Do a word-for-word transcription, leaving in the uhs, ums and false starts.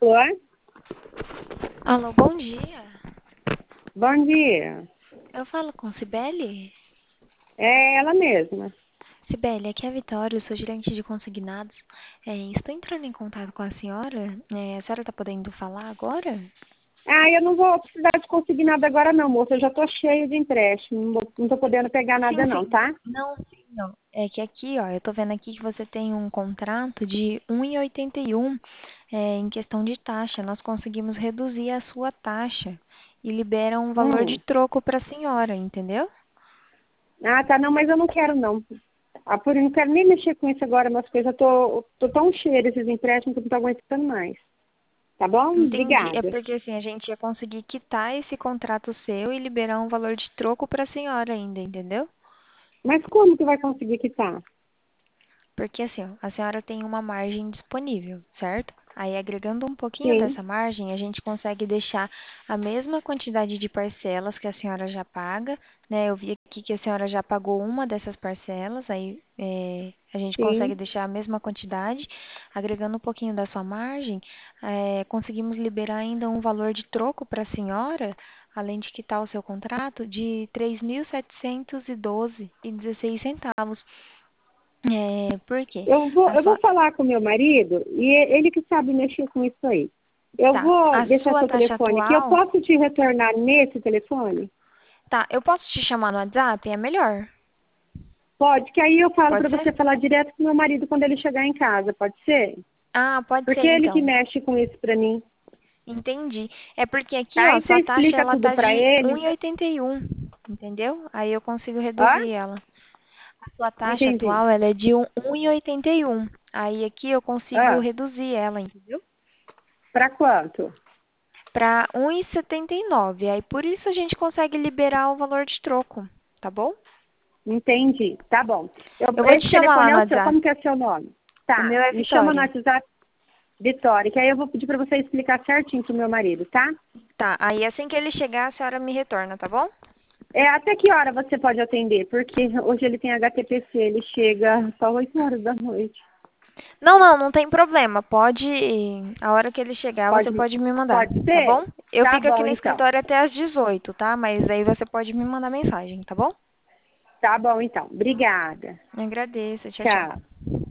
Alô? Alô, bom dia. Bom dia. Eu falo com Cibele? É ela mesma. Cibele, aqui é a Vitória, eu sou gerente de consignados. É, estou entrando em contato com a senhora. É, a senhora está podendo falar agora? Ah, eu não vou precisar de conseguir nada agora não, moça. Eu já tô cheia de empréstimo. Não, vou- não tô podendo pegar nada Sim, não, sim. tá? Não, sim, não. É que aqui, ó, eu tô vendo aqui que você tem um contrato de um e oitenta e um é, em questão de taxa. Nós conseguimos reduzir a sua taxa e libera um valor de Hum. troco para a senhora, entendeu? Ah, tá. Não, mas eu não quero não. Ah, por eu não quero nem mexer com isso agora, mas coisas. Eu tô, tô tão cheia desses empréstimos que eu não tô aguentando mais. Tá bom? Entendi. É Obrigada. porque assim, a gente ia conseguir quitar esse contrato seu e liberar um valor de troco para a senhora ainda, entendeu? Mas como que vai conseguir quitar? Porque assim, ó, a senhora tem uma margem disponível, certo? Aí agregando um pouquinho Sim, dessa margem, a gente consegue deixar a mesma quantidade de parcelas que a senhora já paga, né? Eu vi aqui que a senhora já pagou uma dessas parcelas, aí é, a gente consegue sim. deixar a mesma quantidade, agregando um pouquinho da sua margem, é, conseguimos liberar ainda um valor de troco para a senhora, além de quitar o seu contrato, de três mil setecentos e doze e dezesseis centavos. É, por quê? Eu vou, A eu vou sua, falar com meu marido e é ele que sabe mexer com isso aí. Eu tá, vou a deixar sua seu taxa telefone aqui. Eu atual, posso te retornar nesse telefone? tá, eu posso te chamar no WhatsApp? É melhor. Pode, que aí eu falo Pode para ser? você falar direto com meu marido quando ele chegar em casa, pode ser? Ah, pode ser Porque ele que então. mexe com isso para mim. Entendi. É porque aqui, ó, Aí você sua taxa explica ela tudo tá para de um ele. e oitenta e um, entendeu? Aí eu consigo Hã? reduzir ela. A sua Não taxa entendi. atual ela é de um e oitenta e um. Aí aqui eu consigo Ah, reduzir ela, entendeu? para quanto? Para um e setenta e nove. Aí por isso a gente consegue liberar o valor de troco, tá bom? Entendi. Tá bom. Eu, Eu vou te esse chamar lá telefone no é o seu. WhatsApp. Como que é seu nome? O Tá. meu é Me chama no Vitória. WhatsApp, Vitória, que aí eu vou pedir para você explicar certinho pro meu marido, tá? Tá, aí assim que ele chegar, a senhora me retorna, tá bom? É, até que hora você pode atender? Porque hoje ele tem H T P C, ele chega só oito horas da noite. Não, não, não tem problema. Pode, a hora que ele chegar, você Pode, pode me mandar, pode tá bom? ser? Eu Tá fico aqui bom, no então. escritório até às dezoito, tá? Mas aí você pode me mandar mensagem, tá bom? Tá bom, então. Obrigada. Eu agradeço. Tchau, Tchau. tchau.